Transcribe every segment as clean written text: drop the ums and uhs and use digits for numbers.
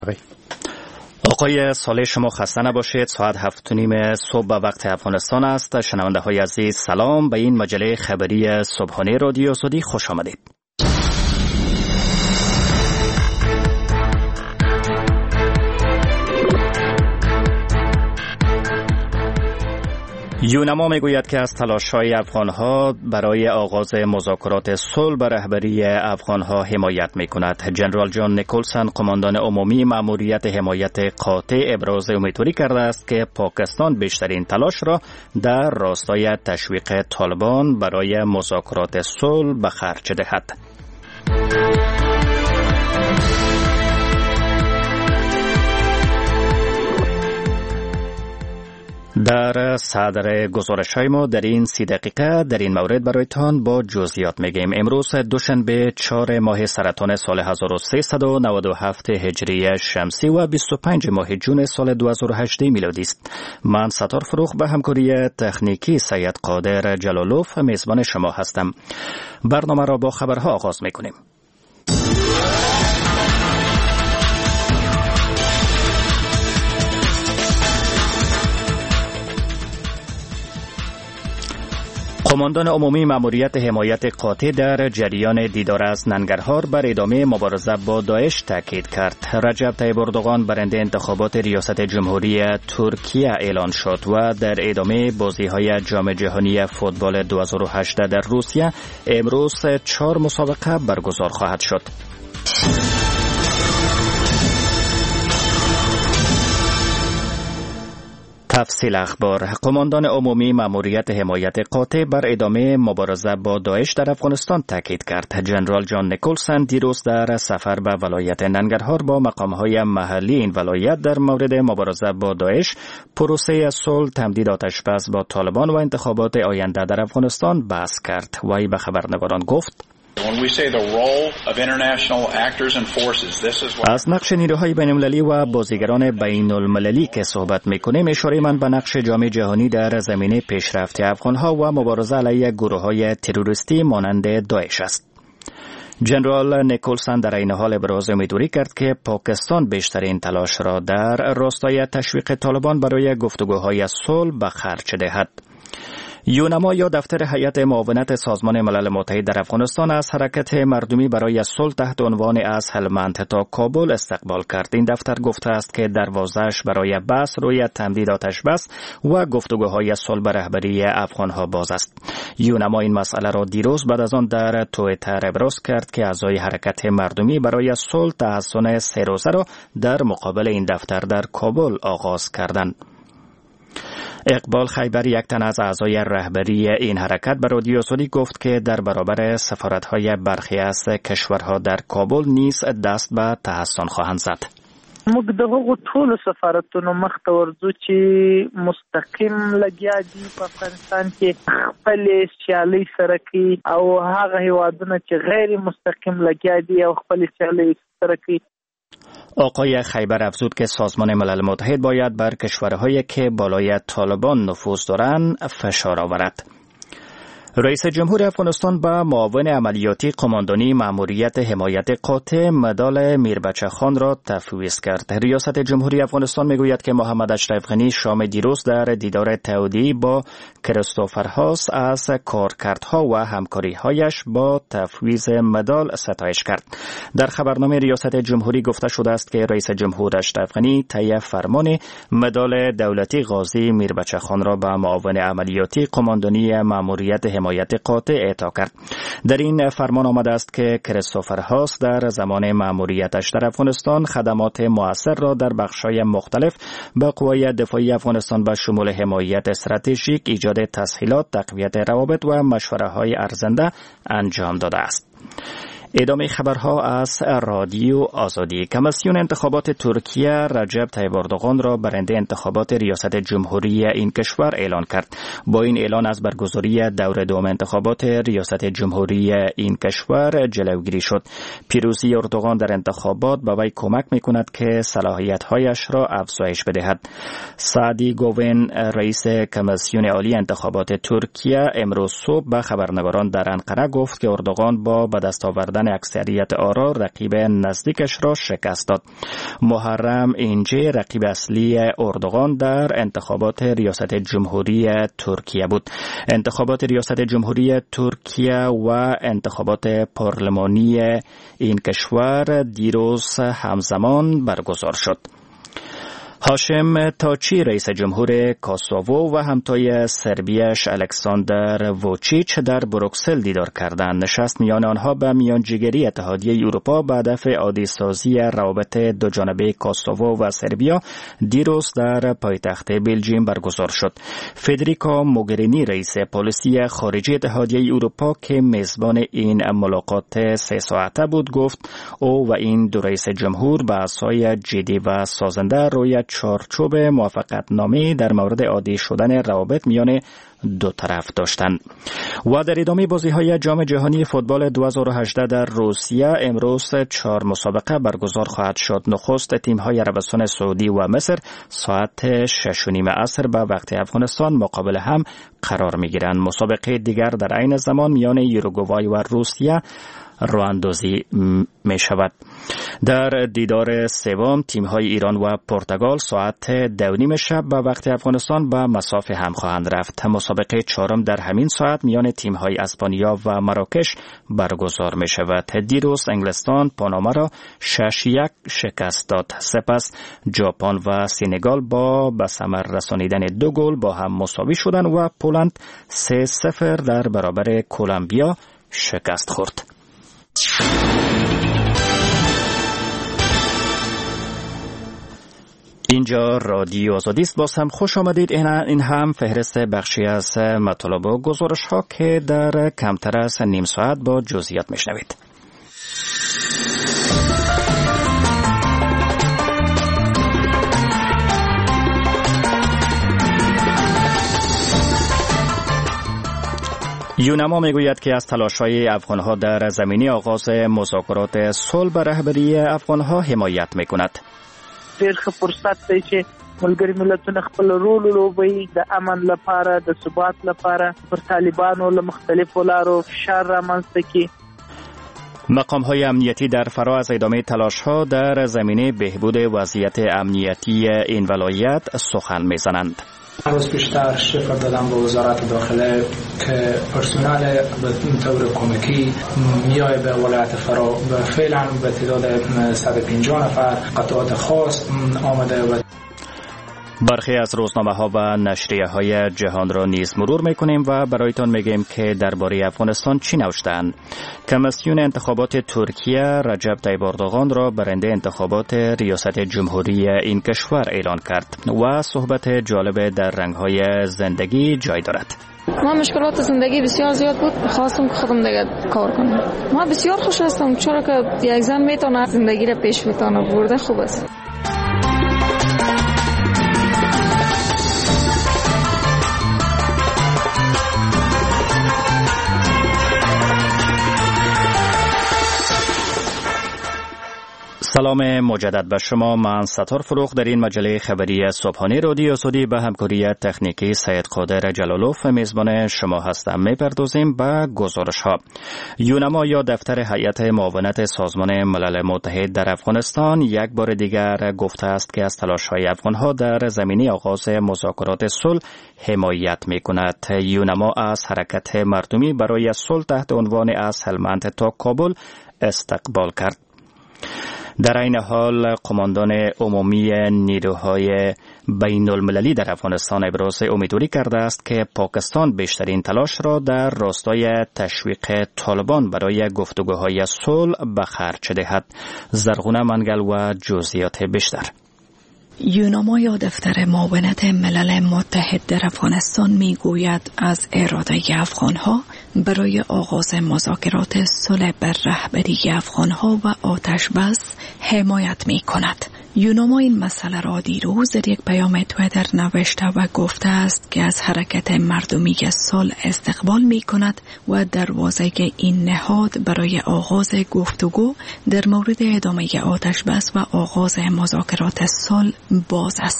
آقای صالح، شما خسته نباشید. ساعت 7:30 صبح به وقت افغانستان است. شنونده های عزیز سلام، به این مجله خبری صبحانه رادیو آزادی خوش آمدید. یونما میگوید که از تلاش‌های افغان‌ها برای آغاز مذاکرات صلح به رهبری افغان‌ها حمایت می‌کند. جنرال جان نیکلسن، قماندان عمومی مأموریت حمایت قاطع، ابراز امیدواری کرده است که پاکستان بیشترین تلاش را در راستای تشویق طالبان برای مذاکرات صلح به خرج دهد. در صدر گزارش‌های ما در این 30 دقیقه در این مورد برایتان با جزئیات میگیم. امروز دوشنبه 4 ماه سرطان سال 1397 هجری شمسی و 25 ماه جون سال 2018 میلادی است. من ستار فروخ به همکاری تکنیکی سید قادر جلالوف میزبان شما هستم. برنامه را با خبرها آغاز میکنیم. قماندان عمومی مأموریت حمایت قاطع در جریان دیدار از ننگرهار بر ادامه مبارزه با داعش تاکید کرد. رجب طیب اردوغان برنده انتخابات ریاست جمهوری ترکیه اعلان شد و در ادامه بازی‌های جام جهانی فوتبال 2018 در روسیه امروز 4 مسابقه برگزار خواهد شد. تفصیل اخبار. قماندان عمومی مأموریت حمایت قاطع بر ادامه مبارزه با داعش در افغانستان تاکید کرد. جنرال جان نیکلسن دیروز در سفر به ولایت ننگرهار با مقام‌های محلی این ولایت در مورد مبارزه با داعش، پروسه صلح، تمدید آتش‌بس با طالبان و انتخابات آینده در افغانستان بحث کرد. وی به خبرنگاران گفت: از نقش نیروهای بین‌المللی و بازیگران بین‌المللی که صحبت می‌کنیم، اشاره من به نقش جام جهانی در زمینه پیشرفت افغان‌ها و مبارزه علیه گروه‌های تروریستی مانند داعش است. جنرال نیکلسن در این حال ابراز امیدواری کرد که پاکستان بیشترین تلاش را در راستای تشویق طالبان برای گفتگوهای صلح به خرج دهد. یونما یا دفتر هیئت معاونت سازمان ملل متحد در افغانستان از حرکت مردمی برای صلح تحت عنوان از هلمند تا کابل استقبال کرد. این دفتر گفته است که دروازه‌اش برای بحث روی تمدید آتش‌بس و گفتگوهای صلح به رهبری افغان‌ها باز است. یونما این مسئله را دیروز بعد از آن در توییتر ابراز کرد که اعضای حرکت مردمی برای صلح تحصن 3 روزه را در مقابل این دفتر در کابل آغاز کردند. اقبال خیبر، یک تن از اعضای رهبری این حرکت، به رادیو آزادی گفت که در برابر سفارت‌های برخی از کشورها در کابل نیز دست به تحسن خواهند زد. موږ دغه ټول سفارتونو مخ ته ورځو چې مستقیم لګیا دي په افغانستان کې خپل سیالي سره کوي او هغه هیوادونه چې غیر مستقیم لګیا دي او خپل سیالي سره کوي. آقای خیبر افزود که سازمان ملل متحد باید بر کشورهایی که بالای طالبان نفوذ دارند فشار آورد. رئیس جمهور افغانستان به معاون عملیاتی قماندانی مأموریت حمایت قاطع مدال میربچه خان را تفویض کرد. ریاست جمهوری افغانستان میگوید که محمد اشرف غنی شام دیروز در دیدار تعهدی با کریستوفر هاس از کارکردها و همکاری‌هایش با تفویض مدال ستایش کرد. در خبرنامه ریاست جمهوری گفته شده است که رئیس جمهور اشرف غنی طی فرمان مدال دولتی غازی میربچه خان را به معاون عملیاتی قماندانی مأموریت حمایت قاطع اعطا کرد. در این فرمان آمده است که کریستوفر هاس در زمان مأموریتش در افغانستان خدمات مؤثر را در بخش‌های مختلف به قوای دفاعی افغانستان به شمول حمایت استراتژیک، ایجاد تسهیلات، تقویت روابط و مشوره‌های ارزنده انجام داده است. ادامه خبرها از رادیو آزادی. کمیسیون انتخابات ترکیه رجب طیب اردوغان را برنده انتخابات ریاست جمهوری این کشور اعلان کرد. با این اعلان از برگزاری دور دوم انتخابات ریاست جمهوری این کشور جلوگیری شد. پیروزی اردوغان در انتخابات به وی کمک می‌کند که صلاحیت‌هایش را افزایش بدهد. سعدی گوین، رئیس کمیسیون عالی انتخابات ترکیه، امروز صبح به خبرنگاران در انقره گفت که اردوغان با به دست آوردن شدن اکثریت آرا رقیب نزدیکش را شکست داد. محرم اینجی رقیب اصلی اردوغان در انتخابات ریاست جمهوری ترکیه بود. انتخابات ریاست جمهوری ترکیه و انتخابات پارلمانی این کشور دیروز همزمان برگزار شد. هاشم تاچی رئیس جمهور کوسوو و همتای سربیش الکساندر ووچیچ در بروکسل دیدار کردند. نشست میان آنها به میانجیگری اتحادیه اروپا به هدف عادی‌سازی روابط دوجانبه کوسوو و سربیا دیروز در پایتخت بلژیم برگزار شد. فدریکا موگرینی رئیس پلیسی خارجی اتحادیه اروپا که میزبان این ملاقات 3 ساعته بود گفت او و این دو رئیس جمهور بحث‌های جدی و سازنده روی چارچوب موافقتنامه در مورد عادی شدن روابط میان دو طرف داشتند. و در ادامه بازی‌های جام جهانی فوتبال 2018 در روسیه امروز 4 مسابقه برگزار خواهد شد. نخست تیم‌های عربستان سعودی و مصر ساعت 6:30 عصر به وقت افغانستان مقابل هم قرار می‌گیرند. مسابقه دیگر در عین زمان میان یوروگوای و روسیه راه اندازی می شود. در دیدار سوم تیم‌های ایران و پرتغال ساعت 2:30 شب به وقت افغانستان به مصاف هم خواهند رفت. مسابقه چهارم در همین ساعت میان تیم‌های اسپانیا و مراکش برگزار می شود. دیروز انگلستان پاناما را 6-1 شکست داد. سپس ژاپن و سنگال با به ثمر رسانیدن 2 گل با هم مساوی شدند و پولند 3-0 در برابر کلمبیا شکست خورد. اینجا رادیو آزادی است. باز هم خوش آمدید. این هم فهرست بخشی از مطالب و گزارش ها که در کمتر از نیم ساعت با جزئیات میشنوید. یونما میگوید که از تلاش‌های افغان‌ها در زمینه آغاز مذاکرات صلح به رهبری افغان‌ها حمایت می‌کند. ډېر ښه فرصت دی چې ملګري ملتونه خپل رول ولوبوي د امن لپاره د ثبات لپاره پر طالبانو له مختلفو لارو فشار رامنځته کړي. مقام‌های امنیتی در فراز ادامه تلاش‌ها در زمینه بهبود وضعیت امنیتی این ولایت سخن می‌زنند. روز پیشتر شفر دادم به وزارت داخله که پرسنل به طور کمکی میای به ولایت فرا فعلا به تعداد 150 نفر قطعات خاص آمده و برخی از روزنامه‌ها و نشریه‌های جهان را نیز مرور می‌کنیم و برایتان میگیم که درباره افغانستان چی نوشتند. کمیسیون انتخابات ترکیه رجب طیب اردوغان را برنده انتخابات ریاست جمهوری این کشور اعلان کرد و صحبت جالب در رنگ‌های زندگی جای دارد. ما مشکلات زندگی بسیار زیاد بود، خواستم که خودم دیگه کار کنم. ما بسیار خوش هستم چرا که یک زن میتونه زندگی را پیش بتونه برده. خوب است. سلام مجدد به شما. من ستار فروغ در این مجله خبری صبحانه رادیو آزادی به همکاری تکنیکی سید قادر جلالوف میزبان شما هستم. میپردازیم به گزارش ها. یونما یا دفتر هیئت معاونت سازمان ملل متحد در افغانستان یک بار دیگر گفته است که از تلاش های افغان ها در زمینه آغاز مذاکرات صلح حمایت میکند. یونما از حرکت مردمی برای صلح تحت عنوان از هلمند تا کابل استقبال کرد. در این حال قماندان عمومی نیروهای بین المللی در افغانستان ابراز امیدواری کرده است که پاکستان بیشترین تلاش را در راستای تشویق طالبان برای گفتگوهای صلح به خرج دهد. زرغونه منگل و جزئیات بیشتر. یونما یا دفتر معاونت ملل متحد در افغانستان میگوید از اراده افغانها برای آغاز مذاکرات صلح بر رهبری افغانها و آتش بس حمایت می کند. یونما این مسئله را دیروز در یک پیام توییتر نوشته و گفته است که از حرکت مردمی صلح استقبال می کند و دروازه این نهاد برای آغاز گفتگو در مورد ادامه آتش بس و آغاز مذاکرات صلح باز است.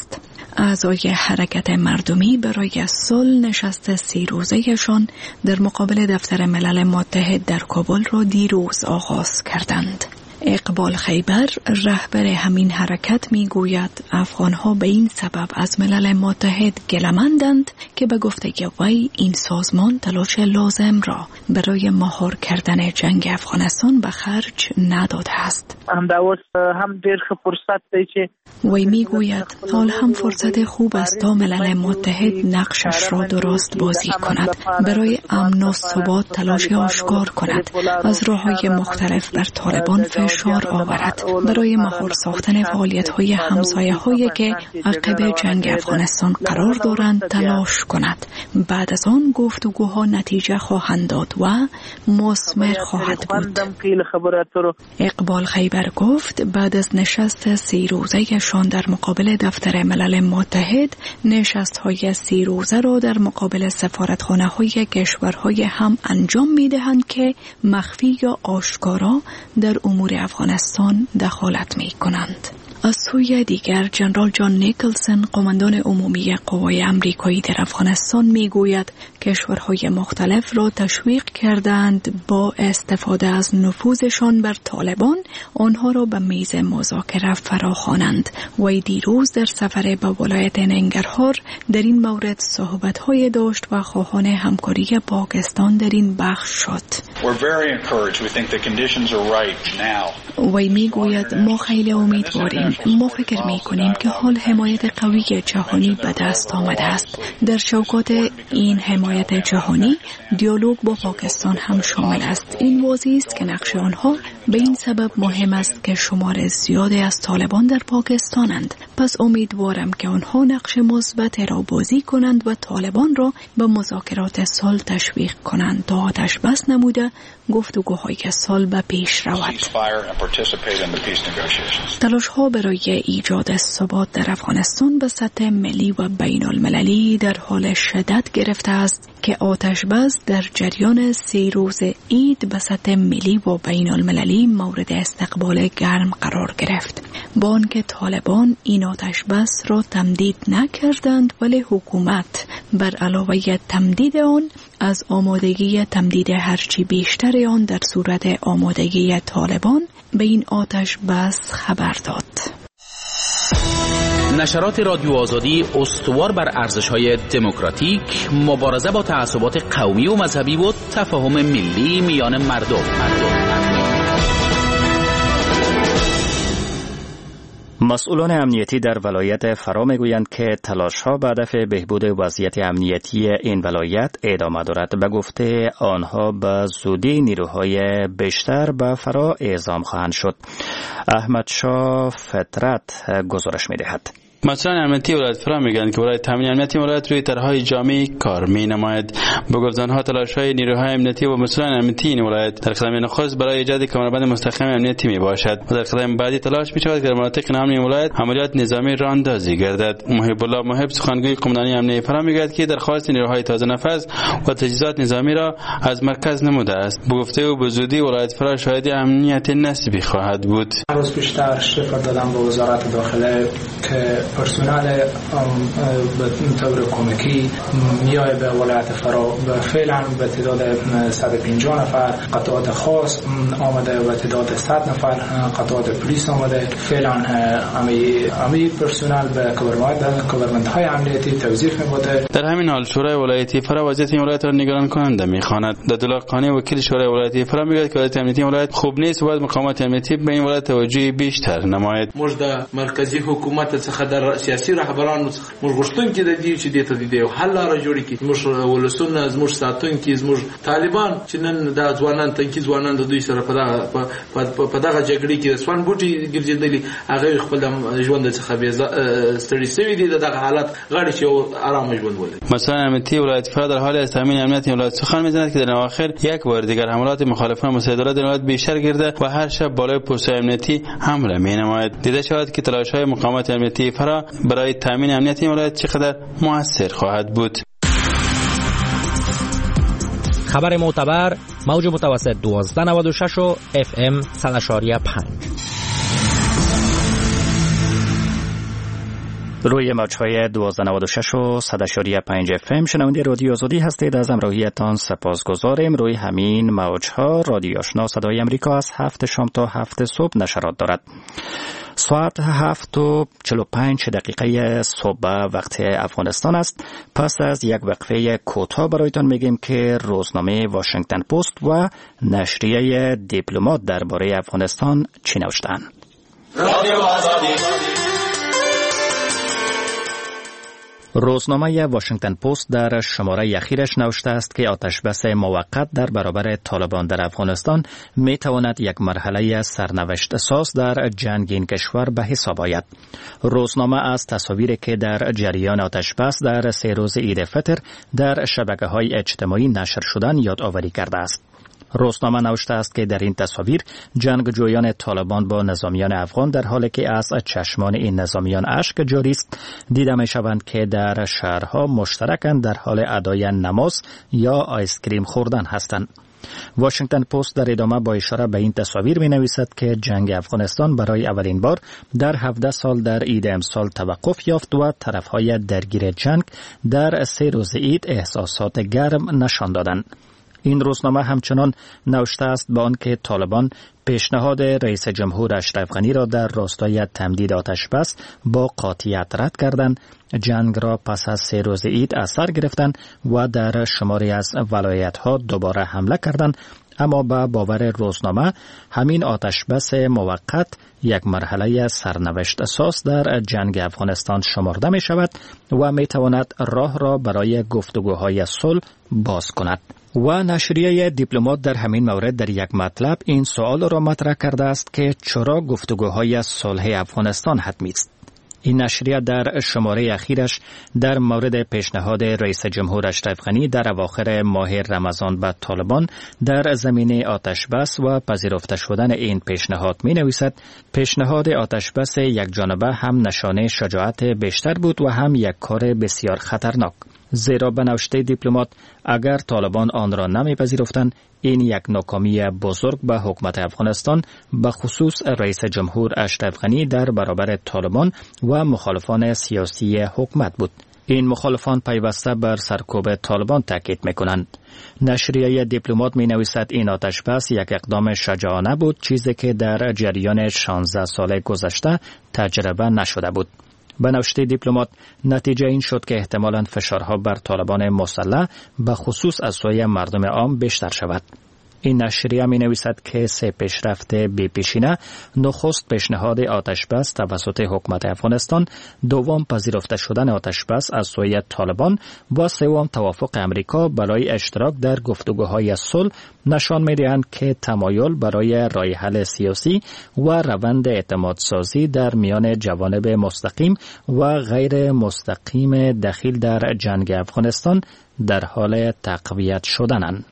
اعضای حرکت مردمی برای صلح نشست 3 روزه‌شان در مقابل دفتر ملل متحد در کابل را دیروز آغاز کردند. اقبال خیبر رهبر همین حرکت میگوید افغانها به این سبب از ملل متحد گله‌مندند که به گفته وی این سازمان تلاش لازم را برای مهار کردن جنگ افغانستان به خرج نداده است. هم ډېر ښه فرصت دی چې وی میگوید حال هم فرصت خوب است تا ملل متحد نقشش را درست بازی کند، برای امن و ثبات تلاش آشکار کند، از راه‌های مختلف بر طالبان فشار آورد، برای مهار ساختن فعالیت‌های همسایه‌هایی که عقب جنگ افغانستان قرار دارند تلاش کند. بعد از آن گفتگوها نتیجه خواهند داد و مثمر خواهد بود. اقبال خیبر گفت بعد از نشست 3 روزه‌شان در مقابل دفتر ملل متحد، نشست‌های 3 روزه را در مقابل سفارتخانه‌های کشورهای هم انجام می‌دهند که مخفی یا آشکارا در امور افغانستان دخالت می‌کنند. از سوی دیگر جنرال جان نیکلسن قماندان عمومی قوای امریکایی در افغانستان میگوید کشورهای مختلف را تشویق کردند با استفاده از نفوذشان بر طالبان آنها را به میز مذاکره فراخوانند. و دیروز در سفر به ولایت ننگرهار در این مورد صحبت‌های داشت و خواهان همکاری پاکستان در این بخش شد. وی میگوید ما خیلی امیدواریم. ما فکر می‌کنیم که حال حمایت قوی جهانی به دست آمده است. در شوکات این حمایت جهانی دیالوگ با پاکستان هم شامل است. این واضح است که نقش آنها به این سبب مهم است که شمار زیادی از طالبان در پاکستانند. پس امیدوارم که آنها نقش مثبت را بازی کنند و طالبان را به مذاکرات صلح تشویق کنند تا آتش بس نموده گفتگوهای صلح به پیش رود. تلاش‌ها برای ایجاد ثبات در افغانستان به سطح ملی و بین المللی در حال شدت گرفته است که آتش بس در جریان 3 روز عید به سطح ملی و بین المللی مورد استقبال گرم قرار گرفت. با آنکه طالبان این آتش بس را تمدید نکردند، ولی حکومت بر علاوه تمدید آن از آمادگی تمدید هرچی بیشتر آن در صورت آمادگی طالبان به این آتش بس خبر داد. نشرات رادیو آزادی استوار بر ارزش‌های دموکراتیک، مبارزه با تعصبات قومی و مذهبی و تفاهم ملی میان مردم. مسئولان امنیتی در ولایت فرا میگویند که تلاش‌ها به هدف بهبود وضعیت امنیتی این ولایت ادامه دارد. به گفته آنها به زودی نیروهای بیشتر به فرا اعزام خواهند شد. احمد شاه فطرت گزارش می‌دهد. مسئولان امنیتی ولایت فرا میگن که برای تامین امنیت ولایت روی طرح‌های جامعی کار می‌نماید. به گفت‌آنها تلاش‌های نیروهای امنیتی و مسئولان امنیتی این ولایت در قدم نخست برای ایجاد کمربند مستحکم امنیتی میباشد و در قدم بعدی تلاش می‌شود که در مناطق ناامن این ولایت عملیات نظامی راه اندازی گردد. محب الله محب سخنگوی قماندانی امنیتی فرا میگوید که درخواست نیروهای تازه نفس و تجهیزات نظامی را از مرکز نموده است. به گفته او به زودی ولایت فرا شاهد امنیت نسبی خواهد بود. روز بیشتر شفر دادم به وزارت داخله که پرسنل به طور کمکی میای به ولایت فرا فعلا به تعداد 150 نفر، قطعات خاص آمده و تعداد 100 نفر قطعات پلیس آمده. فعلا همه پرسنل به گورنمنت های امنیتی توضیح می‌بوده. در همین حال شورای ولایتی فرا وضعیت این ولایت را نگران کننده می‌خواند. عبدالله قانی وکیل شورای ولایتی فرا میگوید که وضعیت امنیتی این ولایت خوب نیست و باید مقامات امنیتی به این ولایت توجه بیشتر نماید. موږ د مرکزی حکومت څخه در سیاسي رهبرانو موږ غوښتونکي د دې چې د ته د حل لاره جوړ کړي. موږ ولسونه زموږ ساتونکي زموږ طالبان چې نن د ځوانان تنکي ځوانان د دوی سره په دغه جګړې کې سوان بوټي ګرځېدلي، هغه خپل ژوند څخه به ستړي شوي دي. دغه حالت غواړي چې آرام ژوند ولري. مثلا امنیتی ولایت فرا در حال از تامین امنیت ولایت سخن می‌زند که در اواخر یک بار دیگر حملات مخالفان مسیطره در ولایت بیشتر گرده و هر شب بالای پست‌های امنیتی حمله می‌نماید. دیده شود که تلاش‌های مقامات امنیتی فرا برای تامین امنیت این ولایت چقدر مؤثر خواهد بود. خبر معتبر موج متوسط 1296 و FM 100.5. روی موج‌های 1296 و 100.5 FM شنونده رادیو آزادی هستید. از همراهیتان سپاسگزاریم. روی همین موج‌ها رادیو آشنا صدای امریکا از 7 شام تا 7 صبح نشرات دارد. ساعت 7:45 صبح وقت افغانستان است. پس از یک وقفه کوتاه برایتان میگیم که روزنامه واشنگتن پست و نشریه دیپلمات درباره افغانستان چی نوشتند. رادیو آزادی. روزنامه واشنگتن پست در شماره اخیرش نوشته است که آتشبس موقت در برابر طالبان در افغانستان می تواند یک مرحله سرنوشت ساز در جنگ این کشور به حساب آید. روزنامه از تصاویری که در جریان آتشبس در 3 روز عید فطر در شبکه‌های اجتماعی نشر شدن یادآوری کرده است. روزنامه نوشته است که در این تصاویر جنگجویان طالبان با نظامیان افغان در حالی که از چشمان این نظامیان اشک جاری است دیده می شوند که در شهرها مشترکاً در حال ادای نماز یا آیسکریم خوردن هستند. واشنگتن پست در ادامه با اشاره به این تصاویر می نویسد که جنگ افغانستان برای اولین بار در 17 سال در عید امسال توقف یافت و طرفهای درگیر جنگ در 3 روز عید احساسات گرم نشان دادند. این روزنامه همچنان نوشته است با آنکه طالبان پیشنهاد رئیس جمهور اشرف غنی را در راستای تمدید آتشبس با قاطعیت رد کردند، جنگ را پس از 3 روز عید از سر گرفتند و در شماری از ولایت‌ها دوباره حمله کردند، اما با باور روزنامه همین آتشبس موقت یک مرحله سرنوشت اساس در جنگ افغانستان شمرده می شود و می تواند راه را برای گفتگوهای صلح باز کند. و نشریه دیپلمات در همین مورد در یک مطلب این سوال را مطرح کرده است که چرا گفتگوهای صلح افغانستان حتمی است. این نشریه در شماره اخیرش در مورد پیشنهاد رئیس جمهور اشرف غنی در اواخر ماه رمضان به طالبان در زمینه آتشبس و پذیرفته شدن این پیشنهاد می نویسد پیشنهاد آتشبس یک جانبه هم نشانه شجاعت بیشتر بود و هم یک کار بسیار خطرناک. زیرا به نوشته دیپلمات اگر طالبان آن را نمیپذیرفتند این یک ناکامی بزرگ به حکومت افغانستان به خصوص رئیس جمهور اشرف غنی در برابر طالبان و مخالفان سیاسی حکومت بود. این مخالفان پیوسته بر سرکوب طالبان تاکید میکنند. نشریه دیپلمات می نویسد این آتشبس یک اقدام شجاعانه بود، چیزی که در جریان 16 سال گذشته تجربه نشده بود. به نوشته دیپلمات نتیجه این شد که احتمالاً فشارها بر طالبان مسلح به خصوص از سوی مردم عام بیشتر شود. این نشریه می نویسد که 3 پیشرفت بی پیشینه، نخست پیشنهاد آتشبس توسط حکومت افغانستان، دوم پذیرفته شدن آتشبس از سوی طالبان و سوم توافق امریکا برای اشتراک در گفتگوهای صلح نشان می دهند که تمایل برای راه حل سیاسی و روند اعتماد سازی در میان جوانب مستقیم و غیر مستقیم دخیل در جنگ افغانستان در حال تقویت شدنند.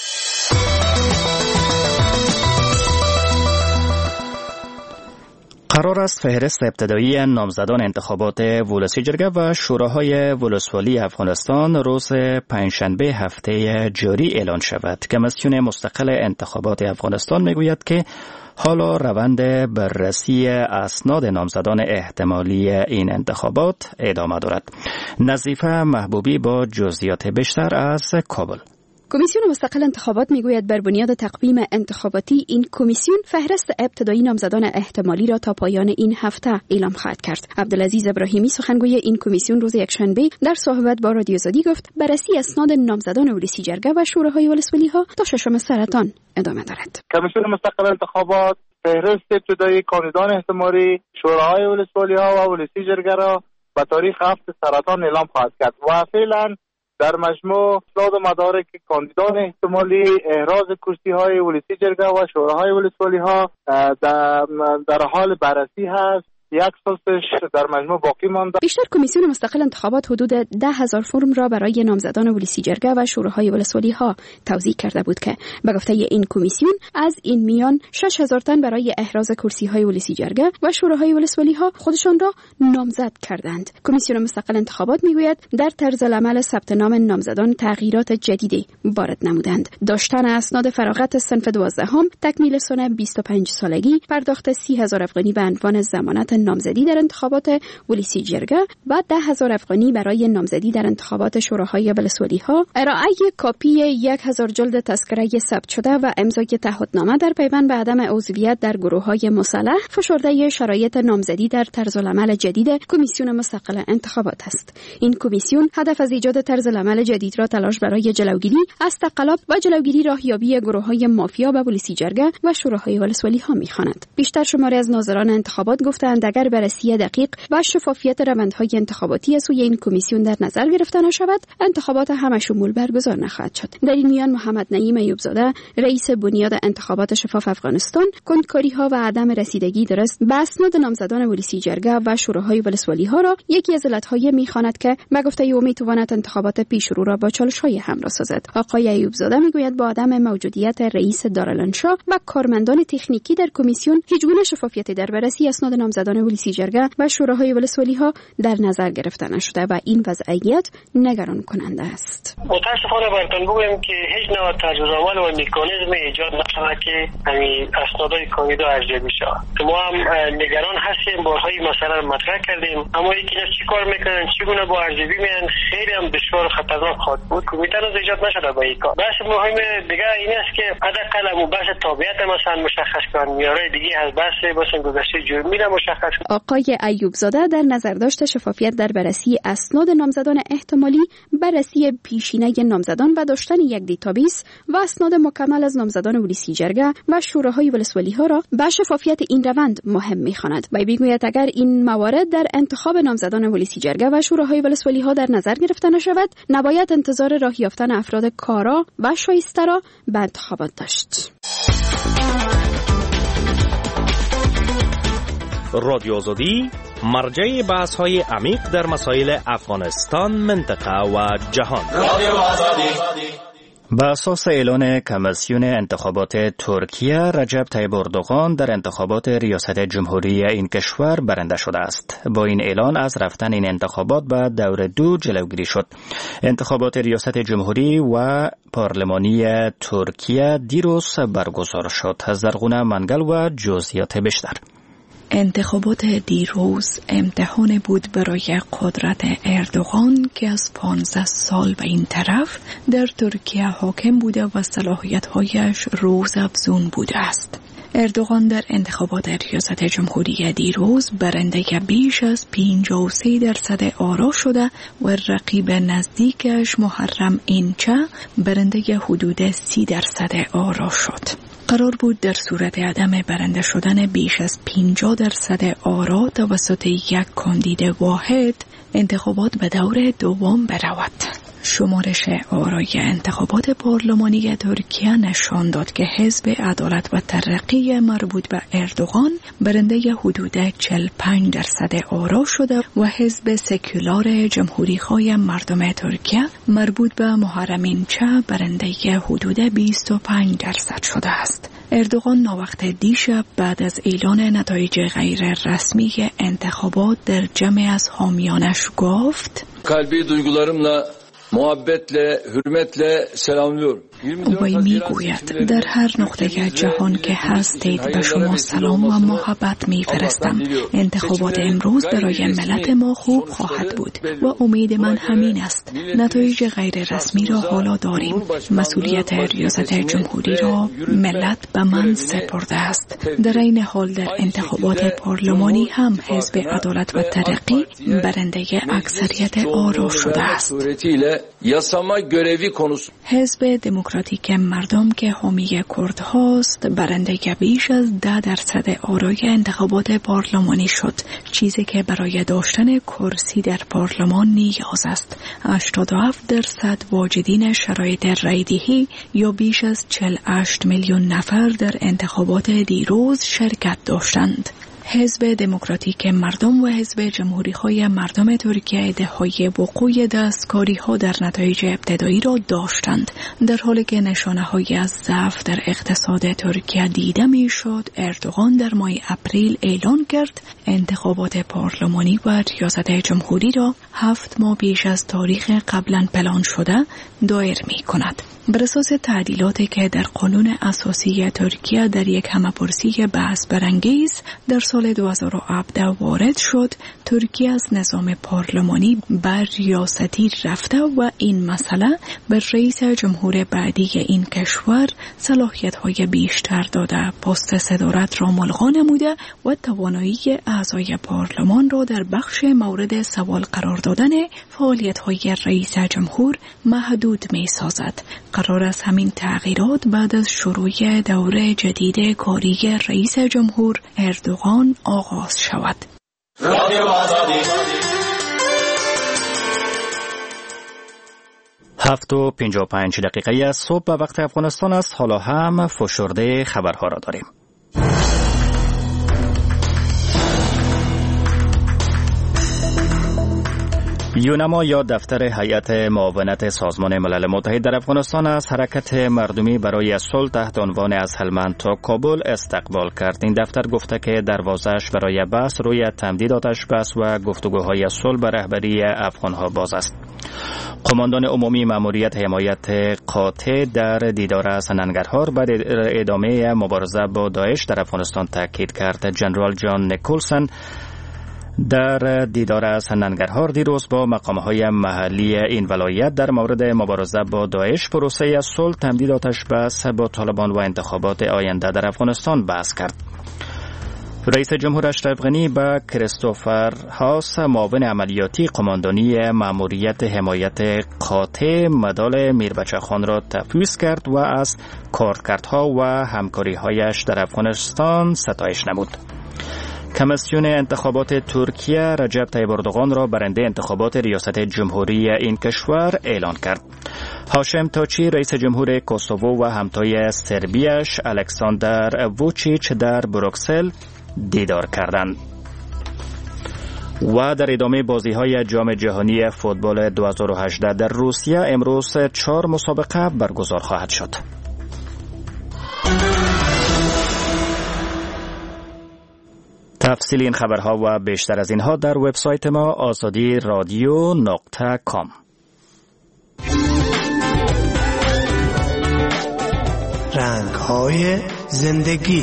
قرار است فهرست ابتدایی نامزدان انتخابات ولسی جرگه و شوراهای ولسوالی افغانستان روز پنجشنبه هفته جاری اعلان شود. کمیسیون مستقل انتخابات افغانستان میگوید که حالا روند بررسی اسناد نامزدان احتمالی این انتخابات ادامه دارد. نظیفه محبوبی با جزئیات بیشتر از کابل. کمیسیون مستقل انتخابات میگوید بر بنیاد تقویم انتخاباتی این کمیسیون فهرست ابتدایی نامزدان احتمالی را تا پایان این هفته اعلام خواهد کرد. عبدالعزیز ابراهیمی سخنگوی این کمیسیون روز یکشنبه در صحبت با رادیو آزادی گفت بررسی اسناد نامزدان ولسی جرگه و شوراهای ولسوالی ها تا 6 سرطان ادامه دارد. کمیسیون مستقل انتخابات فهرست ابتدایی کاندیدان احتمالی شوراهای ولسوالی ها و ولسی جرگه را به تاریخ 7 سرطان اعلام خواهد کرد و فعلا در مجموع اسناد و مدارک کاندیدان احتمالی احراز کرسی های ولسی جرگه و شوراهای ولسوالی ها در حال بررسی هست. 1 سالش در مجموع باقی مانده. بیشتر کمیسیون مستقل انتخابات حدود 10,000 فرم را برای نامزدان ولسی جرگه و شوراهای ولسوالی ها توزیع کرده بود که به گفته این کمیسیون از این میان 6,000 تن برای احراز کرسی های ولسی جرگه و شوراهای ولسوالی ها خودشان را نامزد کردند. کمیسیون مستقل انتخابات میگوید در طرز العمل ثبت نام نامزدان تغییرات جدیدی وارد نمودند. داشتن اسناد فراغت صنف 12 تکمیل سن 25 سالگی، پرداخت 30,000 افغانی به عنوان ضمانت نامزدی در انتخابات ولسی جرگه و 10,000 افغانی برای نامزدی در انتخابات شوراهای ولسوالی‌ها، ارائه کاپی 1,000 جلد تذکره ثبت شده و امضای تعهدنامه در پیوند به عدم عضویت در گروه‌های مسلح، فشرده شرایط نامزدی در طرزالعمل جدید کمیسیون مستقل انتخابات است. این کمیسیون هدف از ایجاد طرزالعمل جدید را تلاش برای جلوگیری از تقلب و جلوگیری راهیابی گروه‌های مافیا به ولسی جرگه و شوراهای ولسوالی‌ها می‌خواند. بیشتر شماری از ناظران انتخابات گفتند اگر بررسی دقیق و شفافیت روندهای انتخاباتی از سوی این کمیسیون در نظر گرفته نشود، انتخابات همشمول برگزار نخواهد شد. در این میان محمد نعیم ایوبزاده، رئیس بنیاد انتخابات شفاف افغانستان، کندکاری‌ها و عدم رسیدگی درست به اسناد نامزدان ولسی جرگه و شوراهای ولسوالی‌ها را یکی از علت‌های می‌خواند که به گفته او می‌تواند انتخابات پیشرو را با چالش‌های همراه سازد. آقای ایوبزاده می‌گوید با عدم موجودیت رئیس دارالانشا و کارمندان تکنیکی در کمیسیون هیچگونه شفافیتی در بررسی اسناد نامزدان ولسی جرگه و شوراهای ولسوالی‌ها در نظر گرفته نشده و این وضعیت نگران کننده است. متأسفانه براتون بگویم که هیچ نوع طرزالعمل و مکانیزم ایجاد نشده که همین اسنادهای کاندیدا ارزیابی شود. ما هم نگران هستیم، بارها این مسئله رو مطرح کردیم، اما اینکه چی کار میکنن، چگونه با ارزیابی میان، خیلی هم دشوار و خطرناک خواهد بود. کمیته هنوز ایجاد نشده با این کار. بحث مهم دیگه این است که حداقل بحث تابعیت مثلا مشخص کنن، میارای دیگه از بحث مثلا گذشته جرمی را مشخص کنن. آقای ایوبزاده در نظر داشت شفافیت در بررسی اسناد نامزدان احتمالی، بررسی پیشینه نامزدان و داشتن یک دیتابیس و اسناد مکمل از نامزدان ولسی جرگه و شوراهای ولسوالی‌ها را به شفافیت این روند مهم می‌خواند. و می‌گوید اگر این موارد در انتخاب نامزدان ولسی جرگه و شوراهای ولسوالی‌ها در نظر گرفته نشود، نباید انتظار راه یافتن افراد کارا و شایسته را به انتخابات داشت. رادیو آزادی مرجع بحث‌های عمیق در مسائل افغانستان، منطقه و جهان. رادیو آزادی. به اساس اعلان کمیسیون انتخابات ترکیه، رجب طیب اردوغان در انتخابات ریاست جمهوری این کشور برنده شده است. با این اعلان از رفتن این انتخابات به دور 2 جلوگیری شد. انتخابات ریاست جمهوری و پارلمانی ترکیه دیروز برگزار شد. زرغونه منگل و جزئیات بیشتر. انتخابات دیروز امتحان بود برای قدرت اردوغان که از 15 سال به این طرف در ترکیه حاکم بوده و صلاحیت‌هایش روز افزون بوده است. اردوغان در انتخابات ریاست جمهوری دیروز برنده بیش از 53% آرا شده و رقیب نزدیکش محرم اینچه برنده حدود 30% آرا شد. قرار بود در صورت عدم برنده شدن بیش از 50% آرا توسط یک کاندید واحد انتخابات به دور دوم برود. شمارش آرای انتخابات پارلمانی ترکیه نشان داد که حزب عدالت و ترقی مربوط به اردوغان برنده حدود 45% آرا شده و حزب سکولار جمهوری‌خواه مردم ترکیه مربوط به محرم اینچه برنده حدود 25% شده است. اردوغان ناوقت دیشب بعد از e'lan نتایج غیر رسمی انتخابات در جمع از حامیانش گفت: قلبی duygularımla محبتله، حرمتله سلاملور. وی میگوید در هر نقطه جهان که هستید به شما سلام و محبت میفرستم. انتخابات امروز برای ملت ما خوب خواهد بود و امید من همین است. نتایج غیر رسمی را حالا داریم. مسئولیت ریاست جمهوری را ملت به من سپرده است. در این حال در انتخابات پارلمانی هم حزب عدالت و ترقی برنده اکثریت آرا شده است. حزب دموکراتیک مردم که حامی کردهاست برنده بیش از 10% آرای انتخابات پارلمانی شد، چیزی که برای داشتن کرسی در پارلمان نیاز است. 87% واجدین شرایط رایدهی یا بیش از 48 میلیون نفر در انتخابات دیروز شرکت داشتند. حزب دموکراتیک مردم و حزب جمهوری‌خواه مردم ترکیه ادعای وقوع دستکاری‌ها در نتایج ابتدایی را داشتند. در حالی که نشانه‌های از ضعف در اقتصاد ترکیه دیده می‌شد، اردوغان در ماه اپریل اعلان کرد انتخابات پارلمانی و ریاست جمهوری را 7 ماه پیش از تاریخ قبلا پلان شده دایر می‌کند. بر اساس تعدیلاتی که در قانون اساسی ترکیه در یک همه‌پرسی بحث برانگیز در سال سال 2017 وارد شد، ترکیه از نظام پارلمانی بر ریاستی رفته و این مسئله به رئیس جمهور بعدی این کشور صلاحیت‌های بیشتر داده، پست صدارت را ملغا نموده و توانایی اعضای پارلمان را در بخش مورد سوال قرار دادن فعالیت‌های رئیس جمهور محدود می‌سازد. قرار است همین تغییرات بعد از شروع دوره جدید کاری رئیس جمهور اردوغان آغاز شود. 7:55 از صبح به وقت افغانستان است. حالا هم فشرده خبرها را داریم. یونما یا دفتر هیئت معاونت سازمان ملل متحد در افغانستان از حرکت مردمی برای صلح تحت عنوان از هلمند تا کابل استقبال کرد. این دفتر گفته که دروازه‌اش برای بحث روی تمدید آتش بس و گفتگوهای صلح به رهبری افغان‌ها باز است. قماندان عمومی ماموریت حمایت قاطع در دیدار سننگرهار بعد ادامه مبارزه با داعش در افغانستان تاکید کرد. جنرال جان نیکولسن در دیدار سننگرهار دیروز با مقامهای محلی این ولایت در مورد مبارزه با داعش، پروسه صلح، تمدید آتش بس با طالبان و انتخابات آینده در افغانستان بحث کرد. رئیس جمهور اشرف غنی به کریستوفر هاس، معاون عملیاتی قماندانی ماموریت حمایت قاطع، مدال میربچه خان را تفویض کرد و از کارکردها و همکاری‌هایش در افغانستان ستایش نمود. کمیسیون انتخابات ترکیه رجب طیب اردوغان را برنده انتخابات ریاست جمهوری این کشور اعلان کرد. هاشم تاچی رئیس جمهور کوسوو و همتای سربیش الکساندر ووچیچ در بروکسل دیدار کردند. و در ادامه بازی‌های جام جهانی فوتبال 2018 در روسیه امروز 4 مسابقه برگزار خواهد شد. تفصیل این خبرها و بیشتر از اینها در وبسایت ما azadiradio.com. رنگ‌های زندگی.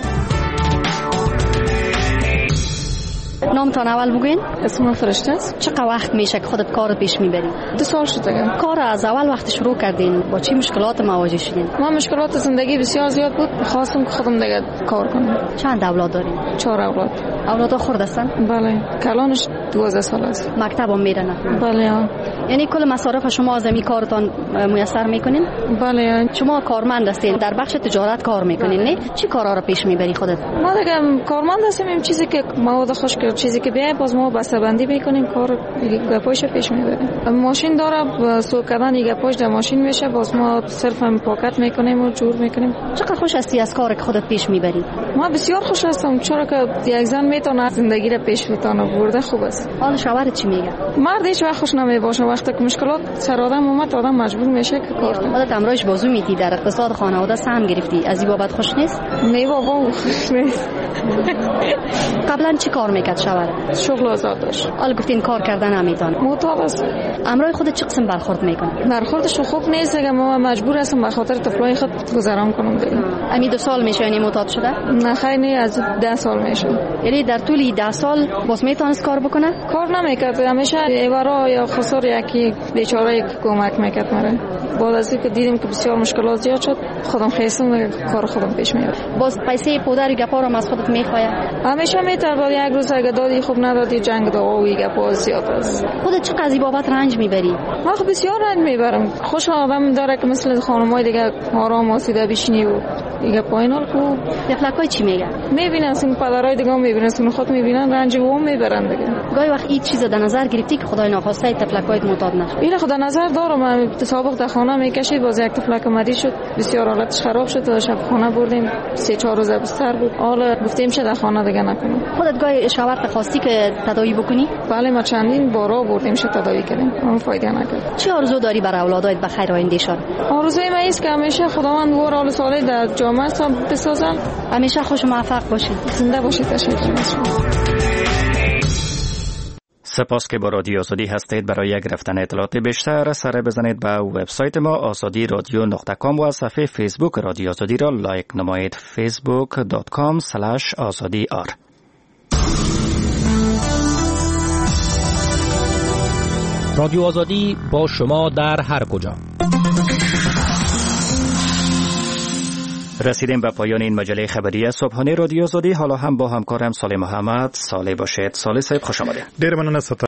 نامتان اول بگوین؟ اسم فرشته است. چقدر وقت میشه که خودت کارت پیش میبری؟ 2 سال شده. کار از اول وقت شروع کردین با چه مشکلات مواجه شدین؟ ما مشکلات زندگی بسیار زیاد بود، خواستم که خودم دیگه کار کنم. چند اولاد دارین؟ 4 اولاد. اولادا خرد هستن؟ بله. کلانش 12 سال است. مکتب هم میرن؟ بله. یعنی کل مصارف شما از این کارتان میسر میکنین؟ بله. شما کارمند هستین، در بخش تجارت کار میکنین، نه؟ چی کارا رو پیش میبری خودت؟ ما دیگه کارمند هستیم، این چیزی که مواد خشک، چیزی که بیای باز ما بسته‌بندی میکنیم، کار گپایش پیش میبریم. ماشین داره، سوق کردن گپایش در ماشین میشه، باز ما صرف هم پاکت میکنیم و جور میکنیم. چقدر خوش هستی از کاری که خودت پیش میبری؟ ما بسیار خوش هستم، چرا که یک زن میتونه زندگی رو پیش بتونه برده. خوب است. حال شوهرت چی میگه؟ مرد هیچ وقت خوش نمیباشه، وقتی که مشکلات سر آدم اومد آدم مجبور میشه که کار کنه. خودت امروز بازو میدی، در اقتصاد خانواده سهم گرفتی، از این بابت خوش نیست؟ نه بابا خوش نیست. قبلا چی کار میکرد شوهرت؟ شغل آزاد داشت. حالا گفتین کار کردن نمیتونه. معتاد است. امروز خودت چه قسم برخورد میکنی؟ برخوردش خوب نیست، اگه ما مجبور هستم به خاطر طفلای خود گذران کنم دیگه. امی 2 سال میشه یعنی معتاد شده؟ نه خیر، نه از 10 سال میشه. یعنی در طول 10 سال باز میتونست کار بکنه؟ کار نمیکرد، همیشه ایوارا یا خسار یکی بیچاره یک کمک میکرد مره. بعد از اینکه دیدیم که بسیار مشکلات زیاد شد، خودم خواستم کار خودم پیش میبرم. باز پیسه پدر گپا رو از خودت میخوای؟ همیشه میتر، یک روز اگه دادی خوب ندادی جنگ دعوا و گپا زیاد است. خودت چه قضیه بابت رنج میبری؟ ما خب بسیار رنج میبرم. خوش آدم داره که مثل خانمای دیگه آرام واسیده بشینی و دیگه پایینال کو. تفلکای چی میگن؟ میبینن سن پدرای دیگه میبینن، خود میبینن رنج و میبرن دیگه. گاهی وقت این چیز در نظر گرفتی که خدای ناخواسته تفلکای معتاد نشه؟ این خدا نظر دارم. من سابق در خانه میکشید، باز یک تفلک مریض شد، بسیار حالتش خراب شد، تا شب خانه بردیم، 3-4 روز بستر بود. حالا گفتیم شه در خانه دیگه نکنم. خودت گاهی شوهرت خواستی که تداوی بکنی؟ بله، ما چندین بارا بردیم شه تداوی کردیم، اما فایده نکرد. چه آرزو داری برای اولادت به خیر آینده شان؟ آرزوی من است که همیشه خداوند ور حال سالی در جامعه بسازن. همیشه خوش و موفق باشید. زنده باشید. تشکر. سپاس که با رادیو آزادی هستید. برای گرفتن اطلاعات بیشتر سر بزنید به وبسایت ما azadiradio.com و از صفحه فیسبوک رادیو آزادی را لایک نمایید. facebook.com/azadiar. رادیو آزادی با شما در هر کجا. رسیدیم به پایان این مجله خبری صبحانه رادیو آزادی. حالا هم با همکارم صالح محمد. صالح باشید. صالح صاحب خوش آمدید. ډیر مننه.